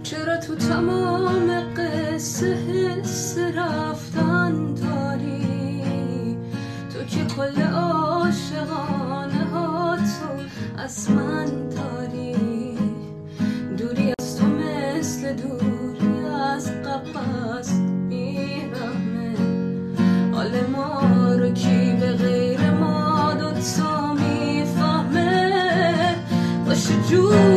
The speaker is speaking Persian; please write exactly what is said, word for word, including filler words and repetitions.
چرا تو تمام قصه حس رفتن داری؟ تو که کل عاشقانه ها تو از من داری. دوری از تو مثل دوری از قفس بیرحمه. حال ما رو کی به غیر ما دوتا میفهمه؟ باشه جون